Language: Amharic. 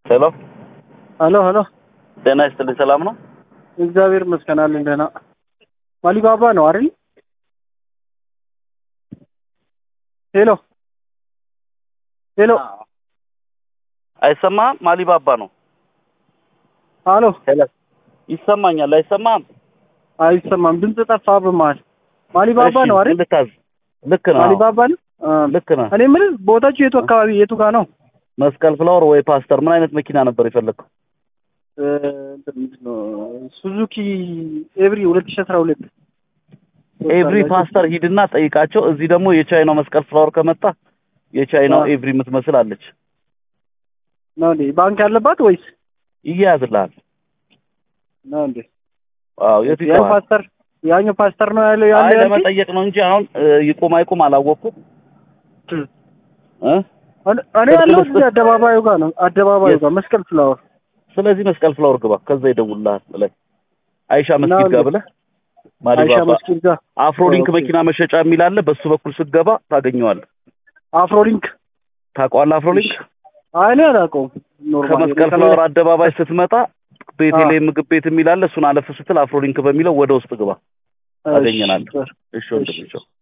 ሄሎ ሄሎ ሄሎ ጤና ይስጥልኝ። ሰላም ነው? እግዚአብሔር ይመስገን አለን ደህና። ማሊባባ ነው አይደል? ሄሎ ሄሎ አይሰማም? ማሊባባ ነው። ሄሎ ሄሎ ይሰማኛል? አይሰማም? አይሰማም። ድምጽ ጠፋ በመሃል። ማሊባባ ነው አይደል? ልታዝ ልክ ነው። ማሊባባ ነው። ልክ ነው። እኔ ምን ቦታችሁ የቱ አካባቢ የቱ ጋር ነው? መስቀል ፍላወር ወይ ፓስተር? ምን አይነት መኪና ነበር የፈለግከው? ሱዙኪ ኤቭሪ 2012 ኤቭሪ ፓስተር ሂድና ጠይቃቸው። እዚህ ደግሞ የቻይናው መስቀል ፍላወር ከመጣ የቻይናው ኤቭሪ የምትመስል አለች ነው እንዴ? ባንክ ያለባት ወይስ ይያዝልሃል? ነው እንዴ? አዎ የቱ ፓስተር ያኛው ፓስተር ነው ያለው አይ ለመጠየቅ ነው እንጂ አሁን ይቆም አይቆም አላወቅኩም። እኔ ያለው እዚህ አደባባዩ ጋር ነው። አደባባዩ ጋር መስቀል ፍላወር። ስለዚህ መስቀል ፍላወር ግባ። ከዛ ይደውልልሃል ላይ አይሻ መስጊድ ጋር ብለህ አይሻ መስጊድ ጋር አፍሮሊንክ መኪና መሸጫ የሚል አለ። በሱ በኩል ስትገባ ታገኘዋለህ። አፍሮሊንክ ታውቀዋለህ? አፍሮሊንክ አይ እኔ አላውቀውም። ኖርማል ከመስቀል ፍላወር አደባባይ ስትመጣ ቤቴሌም ምግብ ቤት የሚል አለ። እሱን አለፍ ስትል አፍሮሊንክ በሚለው ወደ ውስጥ ግባ። ታገኘናለህ። እሺ ወንድም